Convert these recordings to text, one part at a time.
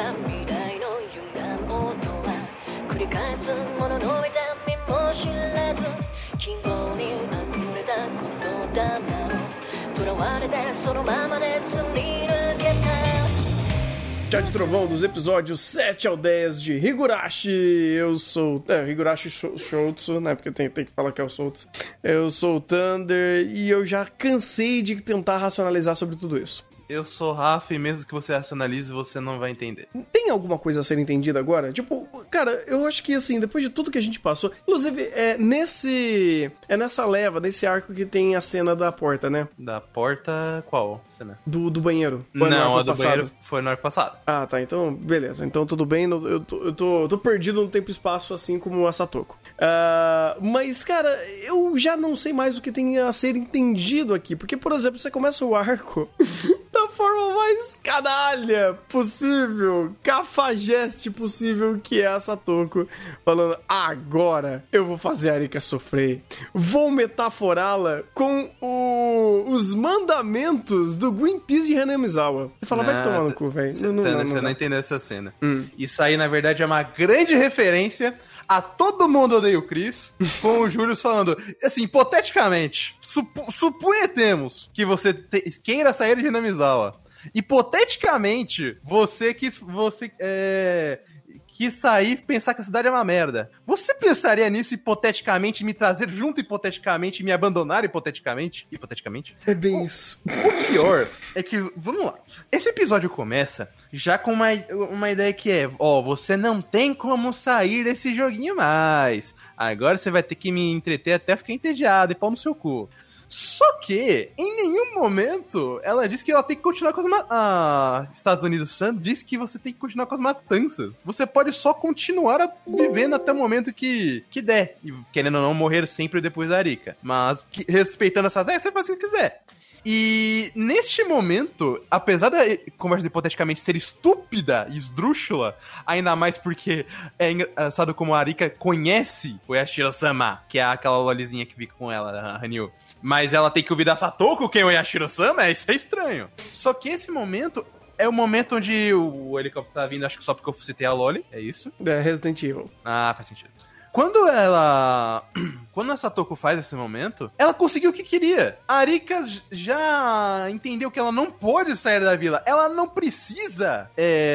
た未来の歪んだ音は繰り返すものの痛みも知らず希望に溢れた言霊を囚われてそのままですり抜けた Chá de Trovão dos episódios 7 ao 10 de Higurashi. Eu sou... Higurashi Shotsu, né? Porque tem que falar que é o Shotsu. Eu sou o Thunder e eu já cansei de tentar racionalizar sobre tudo isso. Eu sou o Rafa e mesmo que você racionalize, você não vai entender. Tem alguma coisa a ser entendida agora? Tipo, cara, eu acho que assim, depois de tudo que a gente passou... Inclusive, é nessa leva, nesse arco que tem a cena da porta, né? Da porta... Qual cena? Do banheiro. Não, a do banheiro foi no arco passado. Ah, tá. Então, beleza. Então, tudo bem. Eu tô perdido no tempo e espaço, assim como a Satoko. Mas, cara, eu já não sei mais o que tem a ser entendido aqui. Porque, por exemplo, você começa o arco... da forma mais canalha possível, cafajeste possível, que é a Satoko, falando, agora eu vou fazer a Arika sofrer. Vou metaforá-la com os mandamentos do Greenpeace de Hanamizawa. Você fala, vai tomar no cu, velho. Você não entendeu essa cena. Isso aí, na verdade, é uma grande referência a Todo Mundo Odeia o Chris, com o Júlio falando, assim, hipoteticamente, suponhamos que você queira sair de Hanamizawa. Hipoteticamente, você quis sair e pensar que a cidade é uma merda. Você pensaria nisso hipoteticamente, me trazer junto hipoteticamente, me abandonar hipoteticamente? Hipoteticamente? É bem isso. O pior é que, vamos lá, esse episódio começa já com uma ideia que é, você não tem como sair desse joguinho mais. Agora você vai ter que me entreter até ficar entediado e pau no seu cu. Só que, em nenhum momento, ela diz que ela tem que continuar com as Estados Unidos Sun diz que você tem que continuar com as matanças. Você pode só continuar vivendo até o momento que der. E, querendo ou não, morrer sempre depois da Arika. Mas, respeitando essas ideias, você faz o que quiser. E, neste momento, apesar da conversa hipoteticamente ser estúpida e esdrúxula, ainda mais porque é engraçado como a Arika conhece o Yashiro-sama, que é aquela lolizinha que fica com ela, a Hanyu. Mas ela tem que ouvir da Satoko quem é o Yashiro-sama? Isso é estranho. Só que esse momento é o momento onde o helicóptero tá vindo, acho que só porque eu citei a Loli, é isso? É Resident Evil. Ah, faz sentido. Quando a Satoko faz esse momento, ela conseguiu o que queria. A Arika já entendeu que ela não pode sair da vila. Ela não precisa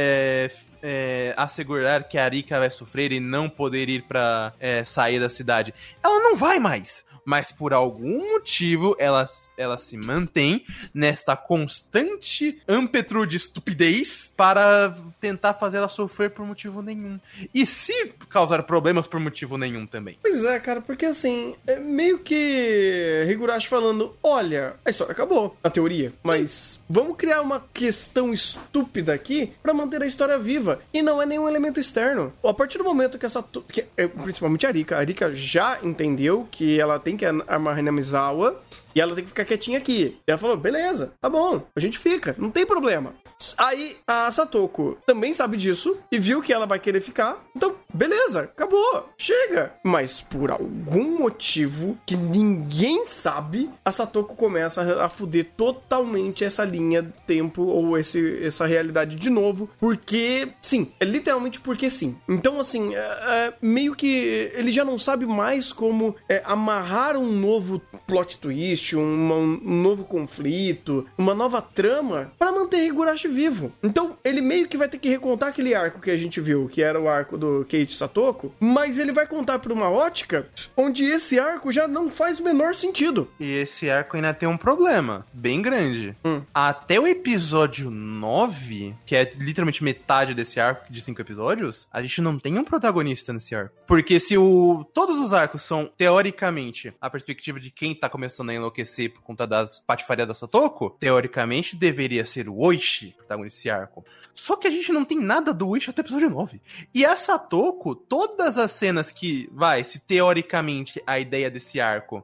assegurar que a Arika vai sofrer e não poder ir pra sair da cidade. Ela não vai mais. Mas por algum motivo ela se mantém nesta constante ímpeto de estupidez para tentar fazer ela sofrer por motivo nenhum. E se causar problemas por motivo nenhum também. Pois é, cara, porque assim, é meio que Higurashi falando, olha, a história acabou, na teoria, mas vamos criar uma questão estúpida aqui pra manter a história viva. E não é nenhum elemento externo. A partir do momento que principalmente a Arika já entendeu que ela tem que armar Hanamizawa e ela tem que ficar quietinha aqui. E ela falou, beleza, tá bom, a gente fica, não tem problema. Aí a Satoko também sabe disso e viu que ela vai querer ficar. Então, beleza, acabou, chega. Mas por algum motivo que ninguém sabe, a Satoko começa a fuder totalmente essa linha do tempo ou essa realidade de novo. Porque, sim, é literalmente porque sim. Então, assim, meio que ele já não sabe mais como amarrar um novo plot twist, um novo conflito, uma nova trama pra manter Higurashi vivo. Então, ele meio que vai ter que recontar aquele arco que a gente viu, que era o arco do Keiichi Satoko, mas ele vai contar por uma ótica onde esse arco já não faz o menor sentido. E esse arco ainda tem um problema bem grande. Até o episódio 9, que é literalmente metade desse arco de 5 episódios, a gente não tem um protagonista nesse arco. Porque se todos os arcos são, teoricamente, a perspectiva de quem tá começando a enlouquecer por conta das patifarias da Satoko, teoricamente deveria ser o Oishi, protagonista desse arco. Só que a gente não tem nada do Oishi até o episódio 9. E a Satoko, todas as cenas que, se teoricamente a ideia desse arco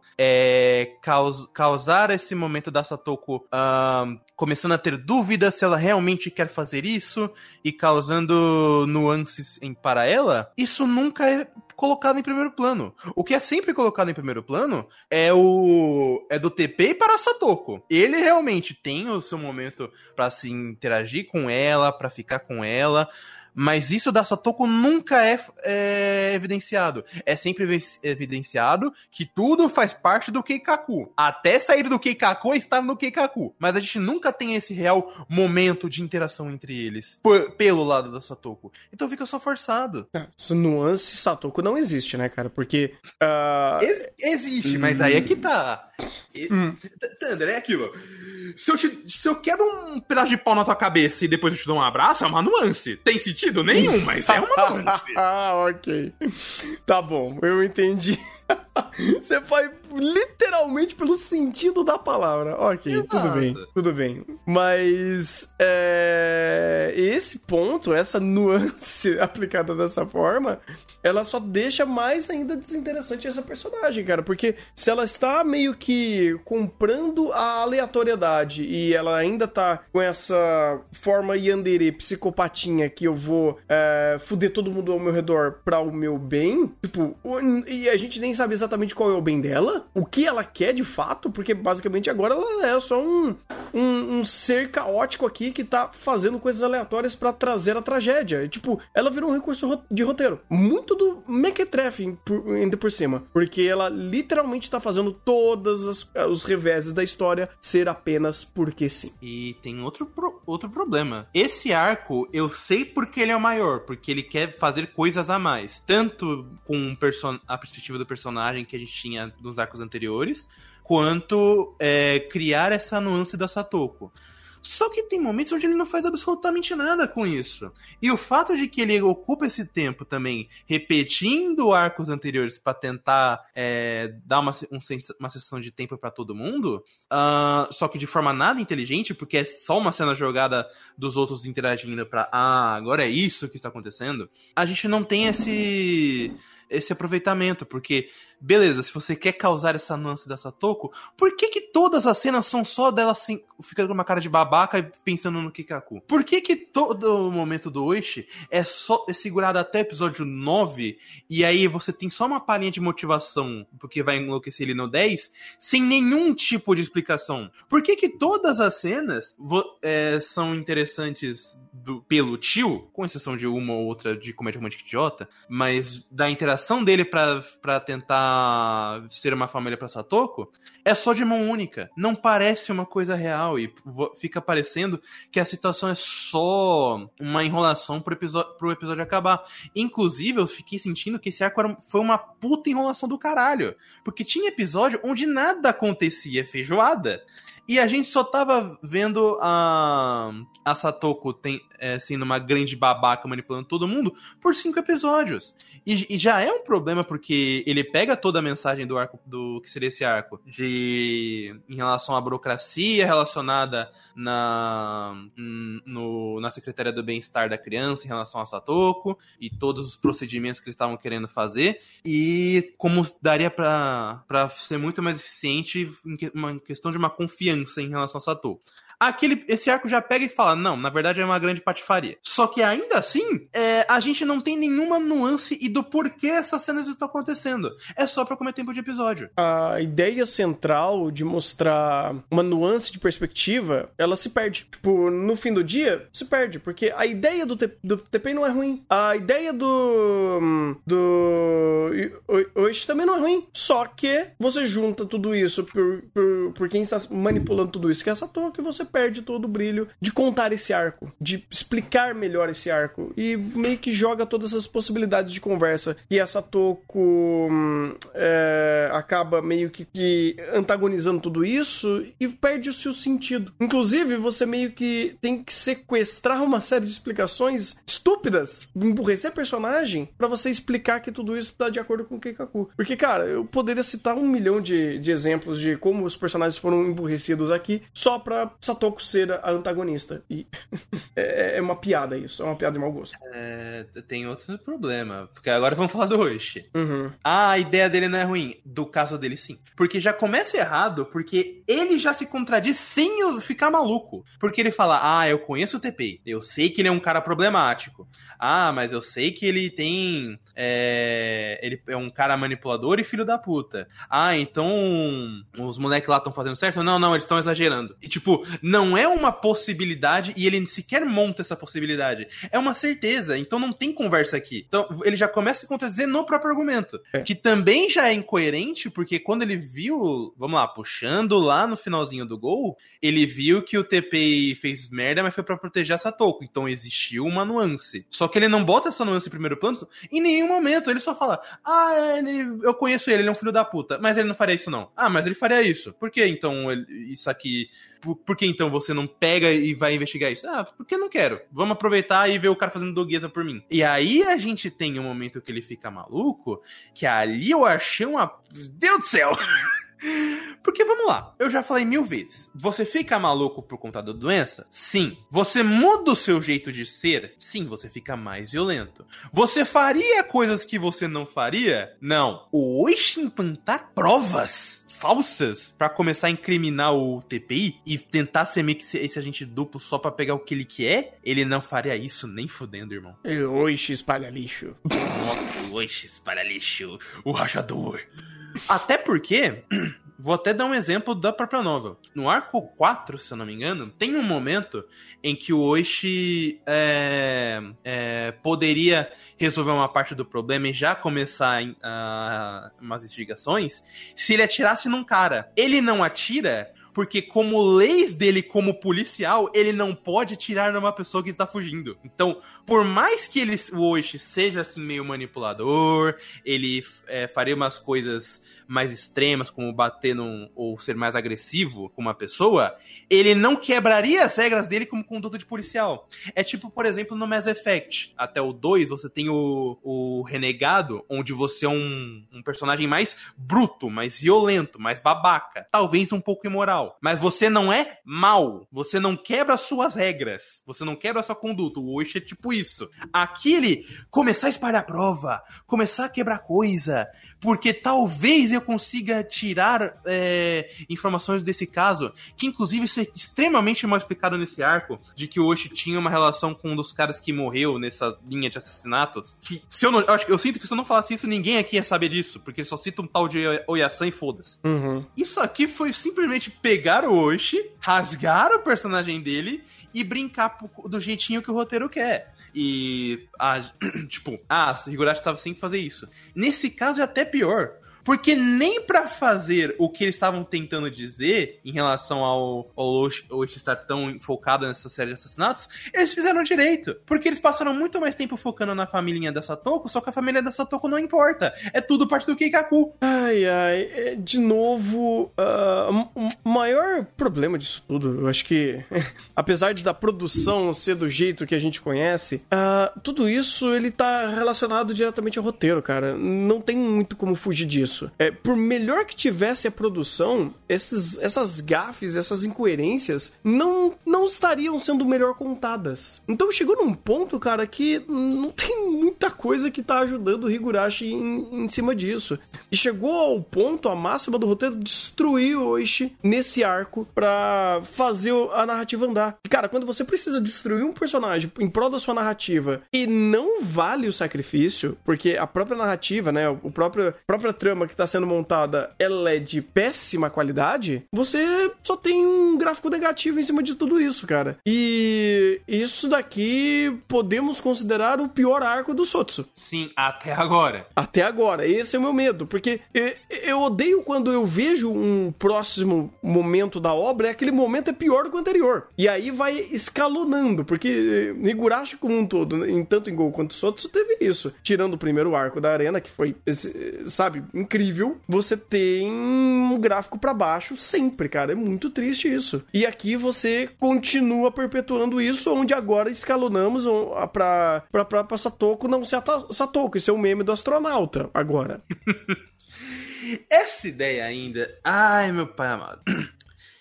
é causar esse momento da Satoko começando a ter dúvidas se ela realmente quer fazer isso e causando nuances para ela, isso nunca é colocado em primeiro plano. O que é sempre colocado em primeiro plano é do TP para a Satoko. Ele realmente tem o seu momento para se interagir com ela, pra ficar com ela. Mas isso da Satoko nunca é evidenciado. É sempre evidenciado que tudo faz parte do Keikaku. Até sair do Keikaku e estar no Keikaku. Mas a gente nunca tem esse real momento de interação entre eles. Pelo lado da Satoko. Então fica só forçado. Essa nuance Satoko não existe, né, cara? Porque... Existe, mas aí é que tá. Thunder, é aquilo. Se eu quero um pedaço de pau na tua cabeça e depois eu te dou um abraço, é uma nuance. Tem sentido nenhum, mas é uma nuance. Ok. Tá bom, eu entendi. Você vai literalmente pelo sentido da palavra. Ok, Exato. tudo bem. Mas esse ponto, essa nuance aplicada dessa forma, ela só deixa mais ainda desinteressante essa personagem, cara. Porque se ela está meio que comprando a aleatoriedade e ela ainda tá com essa forma yandere, psicopatinha, que eu vou fuder todo mundo ao meu redor pra o meu bem, tipo, e a gente nem sabe exatamente qual é o bem dela, o que ela quer de fato, porque basicamente agora ela é só um ser caótico aqui que tá fazendo coisas aleatórias pra trazer a tragédia. Tipo, ela virou um recurso de roteiro. Muito do mequetrefe ainda por cima. Porque ela literalmente tá fazendo todos os reveses da história ser apenas porque sim. E tem outro problema. Esse arco, eu sei porque ele é o maior, porque ele quer fazer coisas a mais. Tanto com a perspectiva do personagem que a gente tinha nos arcos anteriores, quanto criar essa nuance da Satoko. Só que tem momentos onde ele não faz absolutamente nada com isso. E o fato de que ele ocupa esse tempo também repetindo arcos anteriores pra tentar dar uma sessão de tempo pra todo mundo, só que de forma nada inteligente, porque é só uma cena jogada dos outros interagindo pra agora é isso que está acontecendo, a gente não tem esse aproveitamento, porque beleza, se você quer causar essa nuance da Satoko, por que todas as cenas são só dela assim, ficando com uma cara de babaca e pensando no Kikaku? Por que todo o momento do Oishi é segurado até o episódio 9 e aí você tem só uma palhinha de motivação porque vai enlouquecer ele no 10 sem nenhum tipo de explicação? Por que todas as cenas são interessantes pelo tio, com exceção de uma ou outra de comédia romântica idiota, mas da interação dele pra tentar ser uma família pra Satoko, é só de mão única. Não parece uma coisa real e fica parecendo que a situação é só uma enrolação pro episódio acabar. Inclusive, eu fiquei sentindo que esse arco foi uma puta enrolação do caralho. Porque tinha episódio onde nada acontecia, feijoada. E a gente só tava vendo a Satoko sendo uma grande babaca manipulando todo mundo por 5 episódios. E já é um problema porque ele pega toda a mensagem do arco, do que seria esse arco, em relação à burocracia relacionada na Secretaria do Bem-Estar da Criança em relação a Satoko e todos os procedimentos que eles estavam querendo fazer, e como daria pra ser muito mais eficiente em questão de uma confiança em relação a Satoko. Esse arco já pega e fala, não, na verdade é uma grande patifaria. Só que ainda assim, a gente não tem nenhuma nuance e do porquê essas cenas estão acontecendo. É só pra comer tempo de episódio. A ideia central de mostrar uma nuance de perspectiva, ela se perde. Tipo, no fim do dia, se perde. Porque a ideia do TP não é ruim. A ideia do Oishi também não é ruim. Só que você junta tudo isso por quem está manipulando tudo isso, que é essa toa, que você perde todo o brilho de contar esse arco, de explicar melhor esse arco, e meio que joga todas as possibilidades de conversa que a Satoko acaba meio que antagonizando tudo isso e perde o seu sentido. Inclusive, você meio que tem que sequestrar uma série de explicações estúpidas, emburrecer a personagem pra você explicar que tudo isso tá de acordo com o Keikaku. Porque, cara, eu poderia citar 1 milhão de exemplos de como os personagens foram emburrecidos aqui só pra Satoko ser a antagonista. E é uma piada isso, é uma piada de mau gosto. tem outro problema. Porque agora vamos falar do Oishi. Uhum. A ideia dele não é ruim. Do caso dele, sim. Porque já começa errado, porque ele já se contradiz sem ficar maluco. Porque ele fala, eu conheço o TPI. Eu sei que ele é um cara problemático. Mas eu sei que ele tem... ele é um cara manipulador e filho da puta. Então os moleques lá estão fazendo certo? Não, eles estão exagerando. E tipo, não é uma possibilidade e ele sequer monta essa possibilidade. É uma certeza, então não tem conversa aqui. Então ele já começa a se contradizer no próprio argumento. Que também já é incoerente, porque quando ele viu, vamos lá, puxando lá no finalzinho do gol, ele viu que o TPI fez merda, mas foi pra proteger a Satoko. Então existiu uma nuance. Só que ele não bota essa nuance em primeiro plano em nenhum momento. Ele só fala, eu conheço ele é um filho da puta, mas ele não faria isso não. Mas ele faria isso. Por que então isso aqui... Por que então você não pega e vai investigar isso? Porque eu não quero. Vamos aproveitar e ver o cara fazendo doguesa por mim. E aí a gente tem um momento que ele fica maluco, que ali eu achei uma... Deus do céu! Porque, vamos lá, eu já falei 1000 vezes. Você fica maluco por conta da doença? Sim. Você muda o seu jeito de ser? Sim, você fica mais violento. Você faria coisas que você não faria? Não. O Oishi implantar provas falsas pra começar a incriminar o TPI e tentar ser meio que esse agente duplo só pra pegar o que ele quer, ele não faria isso nem fudendo, irmão. Oishi espalha lixo. Nossa, o Oishi espalha lixo. O rachador. Até porque... Vou até dar um exemplo da própria novel. No arco 4, se eu não me engano, tem um momento em que o Oishi poderia resolver uma parte do problema e já começar umas investigações se ele atirasse num cara. Ele não atira porque, como leis dele como policial, ele não pode atirar numa pessoa que está fugindo. Então, por mais que o Oishi seja assim meio manipulador, ele faria umas coisas mais extremas, como bater ou ser mais agressivo com uma pessoa, ele não quebraria as regras dele como conduta de policial. É tipo, por exemplo, no Mass Effect. Até o 2, você tem o Renegado, onde você é um personagem mais bruto, mais violento, mais babaca. Talvez um pouco imoral. Mas você não é mal. Você não quebra as suas regras. Você não quebra a sua conduta. O Oishi é tipo isso. Aqui ele começar a espalhar prova, começar a quebrar coisa, porque talvez eu consiga tirar informações desse caso, que inclusive isso é extremamente mal explicado nesse arco, de que o Oishi tinha uma relação com um dos caras que morreu nessa linha de assassinatos. Que, eu sinto que se eu não falasse isso, ninguém aqui ia saber disso, porque ele só cita um tal de Oyasan e foda-se. Uhum. Isso aqui foi simplesmente pegar o Oishi, rasgar o personagem dele e brincar do jeitinho que o roteiro quer. E, Higurashi tava sem fazer isso. Nesse caso é até pior, porque nem pra fazer o que eles estavam tentando dizer em relação ao Oishi estar tão focado nessa série de assassinatos, eles fizeram direito. Porque eles passaram muito mais tempo focando na família da Satoko, só que a família da Satoko não importa. É tudo parte do Keikaku. De novo, o maior problema disso tudo, eu acho que, apesar da produção ser do jeito que a gente conhece, tudo isso, ele tá relacionado diretamente ao roteiro, cara. Não tem muito como fugir disso. Por melhor que tivesse a produção, essas gafes, essas incoerências não estariam sendo melhor contadas. Então chegou num ponto, cara, que não tem muita coisa que tá ajudando o Higurashi em cima disso. E chegou ao ponto, a máxima do roteiro, destruir o Oishi nesse arco pra fazer a narrativa andar. E, cara, quando você precisa destruir um personagem em prol da sua narrativa e não vale o sacrifício, porque a própria narrativa, né, a própria trama que tá sendo montada, ela é de péssima qualidade, você só tem um gráfico negativo em cima de tudo isso, cara. E isso daqui podemos considerar o pior arco do Sotsu. Sim, até agora. Até agora. Esse é o meu medo, porque eu odeio quando eu vejo um próximo momento da obra, aquele momento é pior do que o anterior. E aí vai escalonando, porque Higurashi como um todo, tanto em Gol quanto Sotsu, teve isso. Tirando o primeiro arco da arena, que foi, sabe, incrível, você tem um gráfico pra baixo sempre, cara. É muito triste isso. E aqui você continua perpetuando isso, onde agora escalonamos pra Satoko não ser a Satoko. Isso é o meme do astronauta, agora. Essa ideia ainda... Ai, meu pai amado.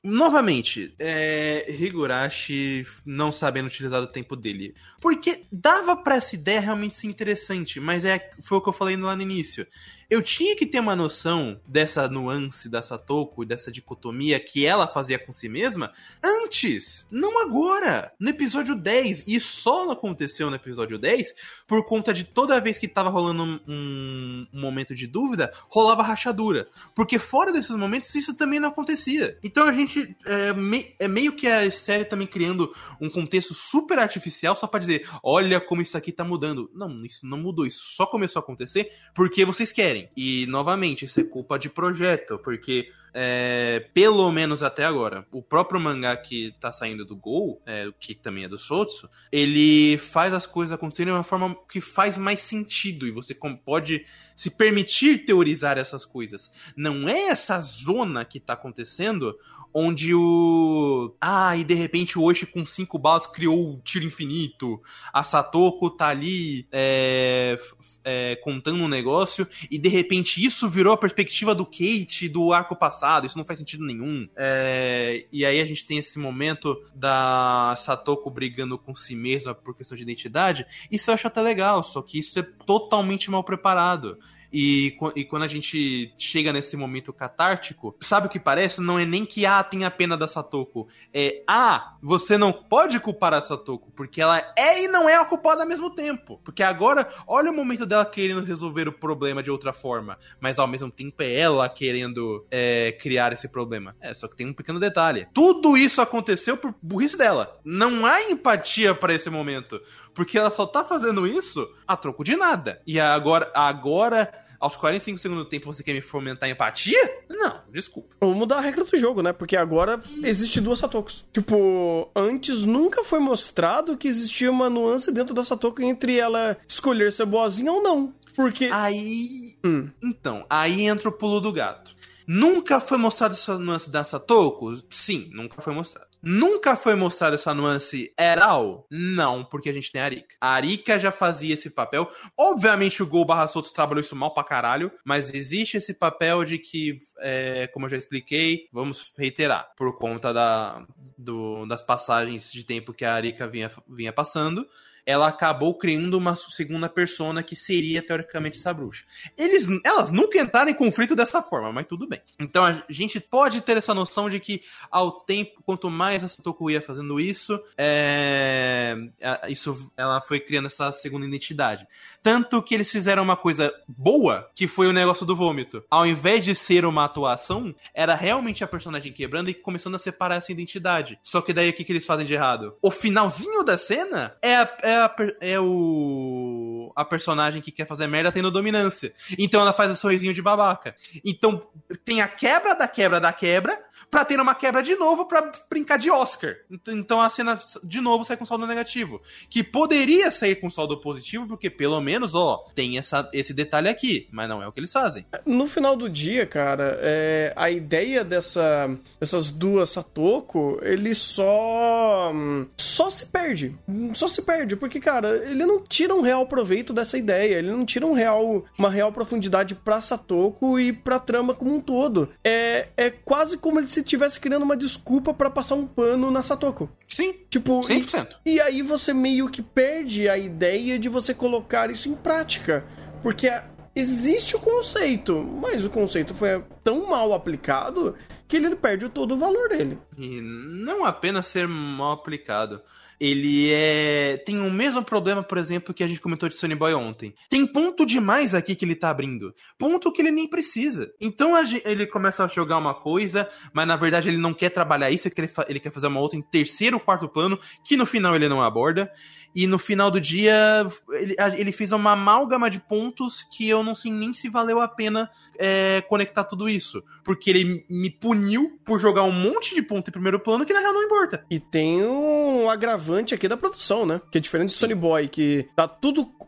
Novamente, Higurashi não sabendo utilizar o tempo dele. Porque dava pra essa ideia realmente ser interessante, mas foi o que eu falei lá no início. Eu tinha que ter uma noção dessa nuance da Satoko e dessa dicotomia que ela fazia com si mesma antes, não agora, no episódio 10. E só não aconteceu no episódio 10 por conta de toda vez que tava rolando um momento de dúvida, rolava rachadura. Porque fora desses momentos, isso também não acontecia. Então a gente meio que a série também criando um contexto super artificial só pra dizer, olha como isso aqui tá mudando. Não, isso não mudou, isso só começou a acontecer porque vocês querem. E, novamente, isso é culpa de projeto, porque, pelo menos até agora, o próprio mangá que tá saindo do Gol, que também é do Sotsu, ele faz as coisas acontecerem de uma forma que faz mais sentido, e você pode se permitir teorizar essas coisas. Não é essa zona que tá acontecendo onde e de repente o Oishi com 5 balas criou o tiro infinito. A Satoko tá ali contando um negócio e de repente isso virou a perspectiva do Kate do arco passado. Isso não faz sentido nenhum. E aí a gente tem esse momento da Satoko brigando com si mesma por questão de identidade. Isso eu acho até legal, só que isso é totalmente mal preparado. E quando a gente chega nesse momento catártico, sabe o que parece? Não é nem que tem a pena da Satoko. Você não pode culpar a Satoko, porque ela é e não é a culpada ao mesmo tempo. Porque agora, olha o momento dela querendo resolver o problema de outra forma, mas ao mesmo tempo é ela querendo criar esse problema. Só que tem um pequeno detalhe. Tudo isso aconteceu por burrice dela. Não há empatia para esse momento, porque ela só tá fazendo isso a troco de nada. E agora aos 45 segundos do tempo, você quer me fomentar empatia? Não, desculpa. Vamos mudar a regra do jogo, né? Porque agora existe 2 Satokos. Tipo, antes nunca foi mostrado que existia uma nuance dentro da Satoko entre ela escolher ser boazinha ou não. Porque... Então, aí entra o pulo do gato. Nunca foi mostrado essa nuance da Satoko? Sim, nunca foi mostrado. Nunca foi mostrada essa nuance Eral? Não, porque a gente tem a Arika. A Arika já fazia esse papel. Obviamente o Gol/Sotsu trabalhou isso mal pra caralho, mas existe esse papel de que, como eu já expliquei, vamos reiterar, por conta das passagens de tempo que a Arika vinha passando, ela acabou criando uma segunda persona que seria, teoricamente, essa bruxa. Elas nunca entraram em conflito dessa forma, mas tudo bem. Então a gente pode ter essa noção de que, ao tempo, quanto mais a Satoko ia fazendo isso, ela foi criando essa segunda identidade. Tanto que eles fizeram uma coisa boa, que foi o negócio do vômito. Ao invés de ser uma atuação, era realmente a personagem quebrando e começando a separar essa identidade. Só que daí o que eles fazem de errado? O finalzinho da cena a personagem que quer fazer merda tendo dominância. Então ela faz o sorrisinho de babaca. Então tem a quebra da quebra da quebra pra ter uma quebra de novo pra brincar de Oscar. Então a cena de novo sai com saldo negativo. Que poderia sair com saldo positivo, porque pelo menos, tem esse detalhe aqui. Mas não é o que eles fazem. No final do dia, cara, a ideia dessas 2 Satoko, ele só se perde. Só se perde, porque, cara, ele não tira um real proveito dessa ideia. Ele não tira uma real profundidade pra Satoko e pra trama como um todo. É quase como ele se estivesse criando uma desculpa pra passar um pano na Satoko. Sim, tipo, 100%. E aí você meio que perde a ideia de você colocar isso em prática. Porque existe o conceito, mas o conceito foi tão mal aplicado que ele perde todo o valor dele. E não apenas ser mal aplicado. Ele tem o mesmo problema, por exemplo, que a gente comentou de Sonny Boy ontem. Tem ponto demais aqui que ele tá abrindo. Ponto que ele nem precisa. Então ele começa a jogar uma coisa, mas na verdade ele não quer trabalhar isso, ele quer fazer uma outra em terceiro ou quarto plano, que no final ele não aborda. E no final do dia, ele fez uma amálgama de pontos que eu não sei nem se valeu a pena conectar tudo isso. Porque ele me puniu por jogar um monte de ponto em primeiro plano que na real não importa. E tem um agravante aqui da produção, né? Que é diferente de Sonny Boy, que tá tudo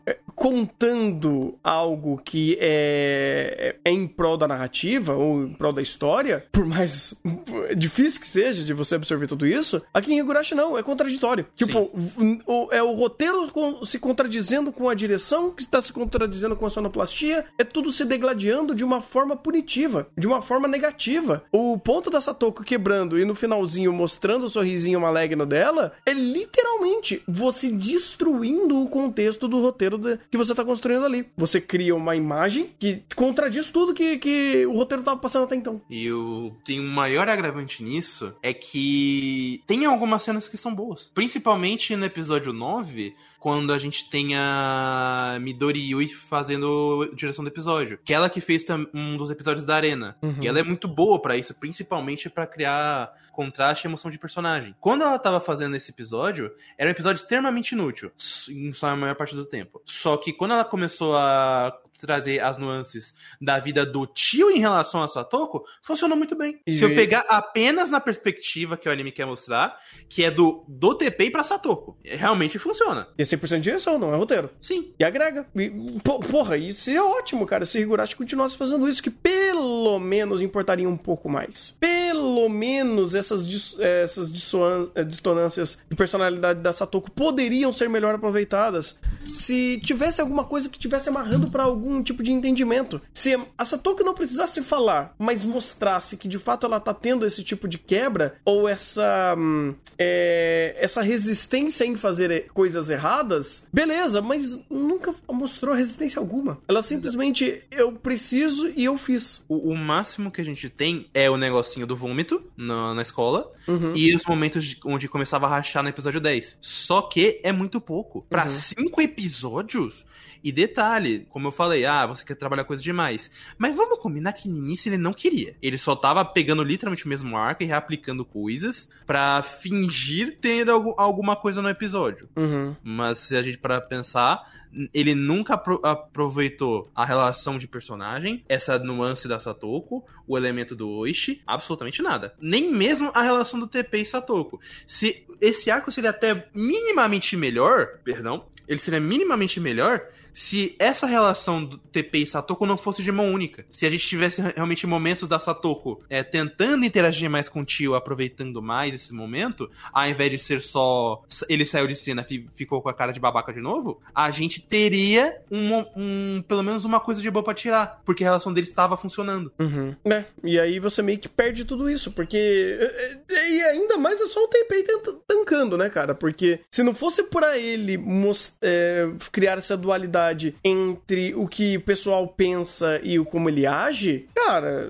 contando algo que é em prol da narrativa ou em prol da história, por mais difícil que seja de você absorver tudo isso, aqui em Higurashi não, é contraditório. Tipo, é o roteiro se contradizendo com a direção, que está se contradizendo com a sonoplastia, é tudo se degladiando de uma forma punitiva, de uma forma negativa. O ponto da Satoko quebrando e no finalzinho mostrando o sorrisinho maligno dela é literalmente você destruindo o contexto do roteiro que você tá construindo ali. Você cria uma imagem que contradiz tudo que o roteiro tava passando até então. E tem um maior agravante nisso, é que tem algumas cenas que são boas. Principalmente no episódio 9, quando a gente tem a Midori Yui fazendo direção do episódio. Que é ela que fez um dos episódios da Arena. E ela é muito boa pra isso, principalmente pra criar contraste e emoção de personagem. Quando ela tava fazendo esse episódio, era um episódio extremamente inútil, em sua maior parte do tempo. Só que quando ela começou a trazer as nuances da vida do tio em relação a Satoko, funcionou muito bem. Se eu pegar apenas na perspectiva que o anime quer mostrar, que é do TP pra Satoko, realmente funciona. E é 100% direção, não é roteiro. Sim. E agrega. Porra, isso é ótimo, cara, se Higurashi continuasse fazendo isso, que pelo menos importaria um pouco mais. Pelo menos essas dissonâncias de personalidade da Satoko poderiam ser melhor aproveitadas se tivesse alguma coisa que estivesse amarrando pra algum tipo de entendimento. Se a Satoko não precisasse falar, mas mostrasse que de fato ela tá tendo esse tipo de quebra, ou essa resistência em fazer coisas erradas, beleza, mas nunca mostrou resistência alguma. Ela simplesmente, eu preciso e eu fiz. O máximo que a gente tem é o negocinho do vômito na escola, e os momentos onde começava a rachar no episódio 10. Só que é muito pouco. Pra 5 episódios... E detalhe, como eu falei, você quer trabalhar coisa demais. Mas vamos combinar que no início ele não queria. Ele só tava pegando literalmente o mesmo arco e reaplicando coisas pra fingir ter alguma coisa no episódio. Mas se a gente parar pra pensar, ele nunca aproveitou a relação de personagem, essa nuance da Satoko, o elemento do Oishi, absolutamente nada. Nem mesmo a relação do TP e Satoko. Se esse arco seria até minimamente melhor, ele seria minimamente melhor se essa relação do TP e Satoko não fosse de mão única. Se a gente tivesse realmente momentos da Satoko tentando interagir mais com o tio, aproveitando mais esse momento, ao invés de ser só ele saiu de cena e ficou com a cara de babaca de novo, a gente teria pelo menos uma coisa de boa pra tirar, porque a relação deles estava funcionando. E aí você meio que perde tudo isso, porque... E ainda mais é só o TP tancando, né, cara? Porque se não fosse pra ele criar essa dualidade entre o que o pessoal pensa e como ele age, cara,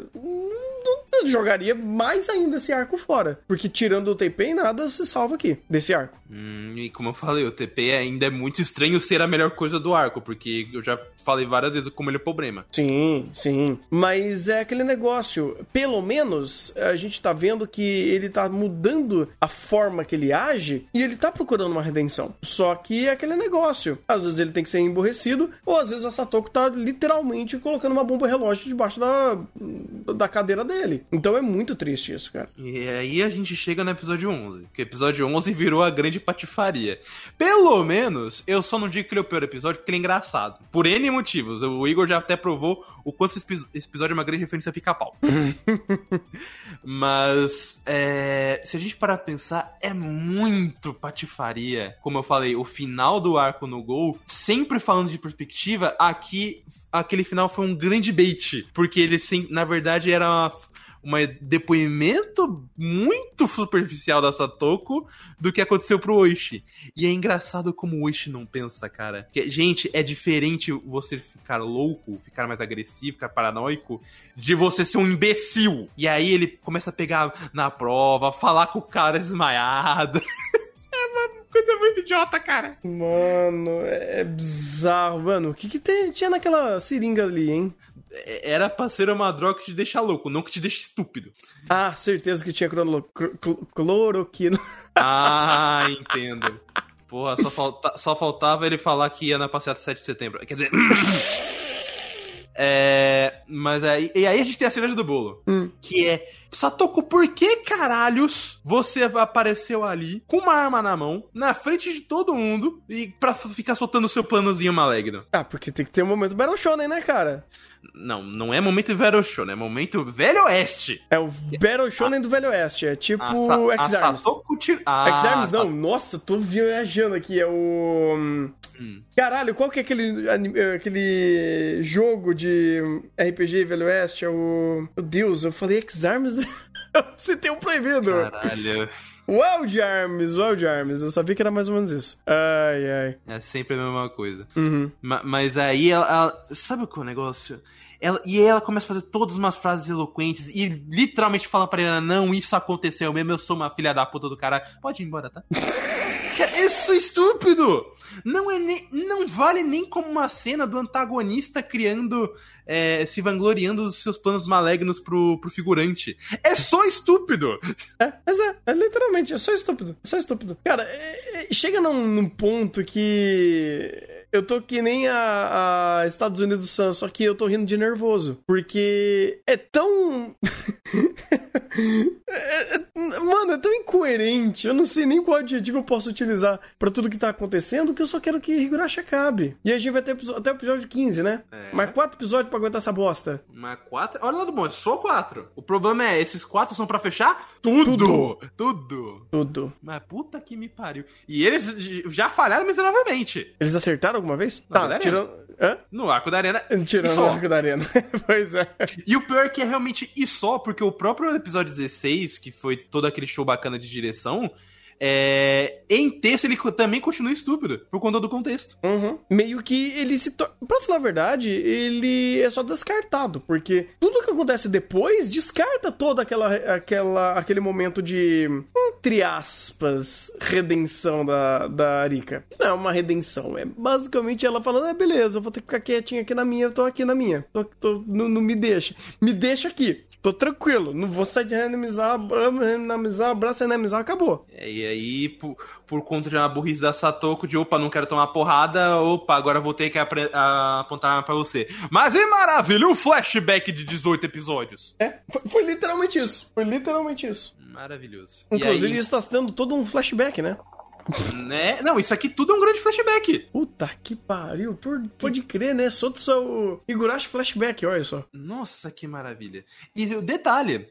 eu jogaria mais ainda esse arco fora. Porque tirando o TP, nada se salva aqui, desse arco. E como eu falei, o TP ainda é muito estranho ser a melhor coisa do arco, porque eu já falei várias vezes como ele é o problema. Sim. Mas é aquele negócio, pelo menos a gente tá vendo que ele tá mudando a forma que ele age e ele tá procurando uma redenção. Só que é aquele negócio, às vezes ele tem que ser emborrecido, ou às vezes a Satoko tá literalmente colocando uma bomba relógio debaixo da cadeira dele. Então é muito triste isso, cara. E aí a gente chega no episódio 11, que o episódio 11 virou a grande patifaria. Pelo menos, eu só não digo que ele é o pior episódio, porque ele é engraçado. Por N motivos. O Igor já até provou o quanto esse episódio é uma grande referência a Pica-Pau. Mas, se a gente parar pra pensar, é muito patifaria. Como eu falei, o final do arco no Gol, sempre falando de perspectiva, aquele final foi um grande bait. Porque ele, na verdade, era um depoimento muito superficial da Satoko do que aconteceu pro Oishi. E é engraçado como o Oishi não pensa, cara. Porque, gente, é diferente você ficar louco, ficar mais agressivo, ficar paranoico, de você ser um imbecil. E aí ele começa a pegar na prova, falar com o cara desmaiado. É uma coisa muito idiota, cara. Mano, é bizarro. Mano, o que tinha naquela seringa ali, hein? Era pra ser uma droga que te deixa louco, não que te deixa estúpido. Certeza que tinha cloroquina. Entendo. Porra, só faltava ele falar que ia na passeata 7 de setembro. Quer dizer... Mas aí a gente tem a cereja do bolo. Que é... Satoko, por que caralhos você apareceu ali com uma arma na mão, na frente de todo mundo, e pra ficar soltando o seu planozinho maligno? Ah, porque tem que ter um momento Battle Shonen, né, cara? Não é momento Velho Shonen, é momento Velho Oeste. É o Battle Shonen do Velho Oeste, é tipo X-Arms. X-Arms não, nossa, tô viajando aqui, é o... Caralho, qual que é aquele jogo de RPG Velho Oeste? É o... Meu Deus, eu falei X-Arms, você tem um proibido. Caralho... Wild Arms, eu sabia que era mais ou menos isso. Ai. É sempre a mesma coisa. Mas aí ela sabe qual é o negócio? Ela começa a fazer todas umas frases eloquentes e literalmente fala pra ela, não, isso aconteceu mesmo, eu sou uma filha da puta do caralho. Pode ir embora, tá? Isso é estúpido! Não vale nem como uma cena do antagonista criando... se vangloriando dos seus planos malignos pro figurante. É só estúpido! Literalmente, é só estúpido. Cara, chega num ponto que... Eu tô que nem a Estados Unidos Sun, só que eu tô rindo de nervoso. Porque é tão... Mano, é tão incoerente. Eu não sei nem qual adjetivo eu posso utilizar pra tudo que tá acontecendo, que eu só quero que Higurashi acabe. E a gente vai ter até o episódio 15, né? Mais 4 episódios pra aguentar essa bosta. Mais 4? Olha lá do bom, só 4. O problema é, esses 4 são pra fechar tudo. Mas puta que me pariu. E eles já falharam miseravelmente. Eles acertaram alguma vez? No Arco da Arena. Tirando o Arco da Arena. Pois é. E o pior é que é realmente só, porque o próprio episódio 16, que foi todo aquele show bacana de direção, em texto ele também continua estúpido, por conta do contexto. Meio que ele se torna... Pra falar a verdade, ele é só descartado, porque tudo que acontece depois descarta todo aquele momento de, entre aspas, redenção da Arika. Não é uma redenção, é basicamente ela falando, beleza, eu vou ter que ficar quietinha aqui na minha, eu tô aqui na minha. Não me deixa aqui. Tô tranquilo, não vou sair de reanimizar, abraço, reanimizar, acabou. E aí, por conta de uma burrice da Satoko, de não quero tomar porrada, agora vou ter que apontar arma pra você. Mas é maravilha, um flashback de 18 episódios. Foi literalmente isso. Maravilhoso. Inclusive, isso tá tendo todo um flashback, né? Não, isso aqui tudo é um grande flashback. Puta que pariu, pode crer, né? Só o Higurashi flashback, olha só. Nossa, que maravilha. E o detalhe,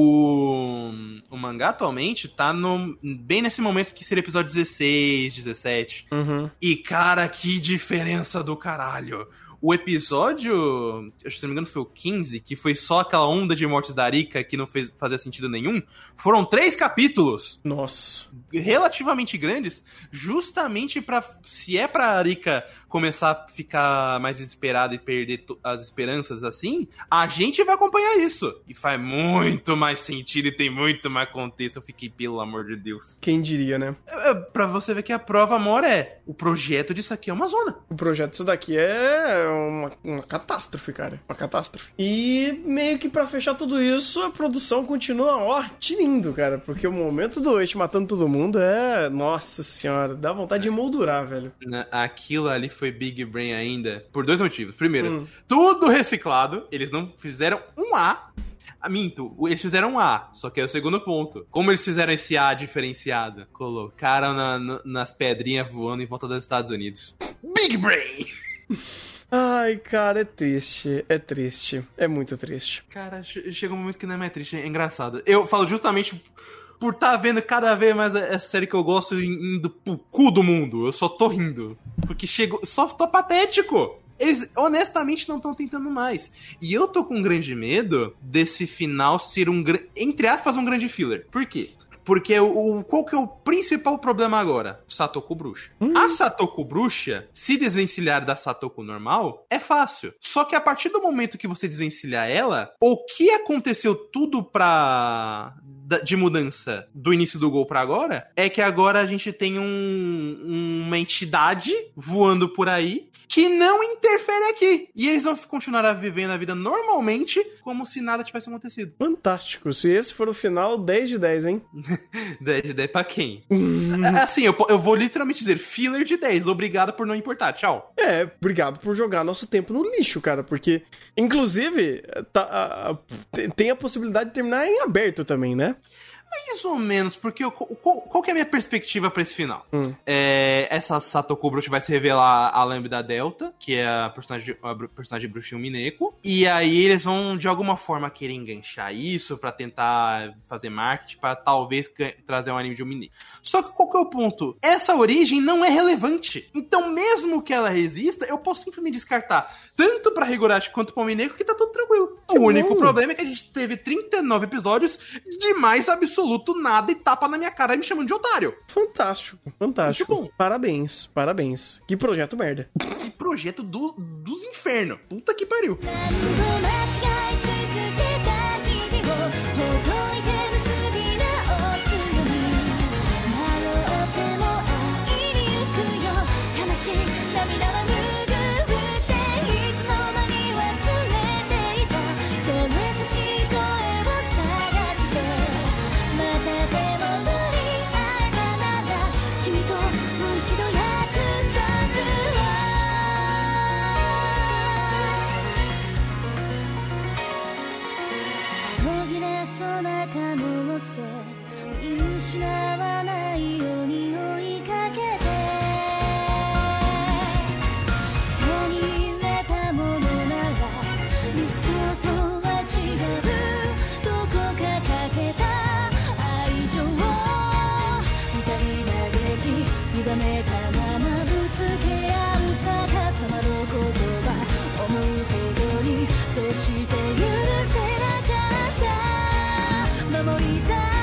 o mangá atualmente tá bem nesse momento que seria episódio 16, 17. E cara, que diferença do caralho. O episódio, se não me engano foi o 15, que foi só aquela onda de mortes da Arika que não fazia sentido nenhum, foram 3 capítulos. Nossa. Relativamente grandes, justamente se é pra Arika começar a ficar mais desesperada e perder as esperanças assim, a gente vai acompanhar isso. E faz muito mais sentido e tem muito mais contexto. Eu fiquei, pelo amor de Deus. Quem diria, né? Pra você ver que a prova maior o projeto disso aqui é uma zona. O projeto disso daqui é uma catástrofe, cara. Uma catástrofe. E meio que pra fechar tudo isso, a produção continua, tinindo, cara. Porque o momento do Oishi matando todo mundo nossa senhora, dá vontade de emoldurar, velho. Aquilo ali foi Big Brain ainda, por 2 motivos. Primeiro, tudo reciclado, eles não fizeram um A. Minto, eles fizeram um A, só que é o segundo ponto. Como eles fizeram esse A diferenciado? Colocaram nas pedrinhas voando em volta dos Estados Unidos. Big Brain! Ai, cara, é triste. É muito triste. Cara, chega um momento que não é mais triste, é engraçado. Eu falo justamente por estar vendo cada vez mais essa série que eu gosto indo pro cu do mundo. Eu só tô rindo. Porque só tô patético. Eles honestamente não estão tentando mais. E eu tô com um grande medo desse final ser entre aspas, um grande filler. Por quê? Porque qual que é o principal problema agora? Satoko Bruxa. A Satoko Bruxa, se desvencilhar da Satoko normal, é fácil. Só que a partir do momento que você desvencilhar ela, o que aconteceu tudo de mudança do início do Gol pra agora é que agora a gente tem uma entidade voando por aí que não interfere aqui. E eles vão continuar a viver a vida normalmente, como se nada tivesse acontecido. Fantástico. Se esse for o final, 10 de 10, hein? 10 de 10 pra quem? Assim, eu vou literalmente dizer, filler de 10. Obrigado por não importar. Tchau. Obrigado por jogar nosso tempo no lixo, cara. Porque, inclusive, tem a possibilidade de terminar em aberto também, né? Mais ou menos, porque qual que é a minha perspectiva pra esse final? Essa Satoko Bruxa vai se revelar a Lambda Delta, que é a personagem bruxinho Mineko, e aí eles vão, de alguma forma, querer enganchar isso pra tentar fazer marketing, pra talvez trazer um anime de um Mineko. Só que qual que é o ponto? Essa origem não é relevante. Então, mesmo que ela resista, eu posso simplesmente descartar tanto pra Higurashi quanto pra Mineko, que tá tudo tranquilo. O único problema é que a gente teve 39 episódios de mais absoluto nada e tapa na minha cara e me chamando de otário. Fantástico. Muito bom. Parabéns. Que projeto merda. Que projeto dos infernos. Puta que pariu. 守りたい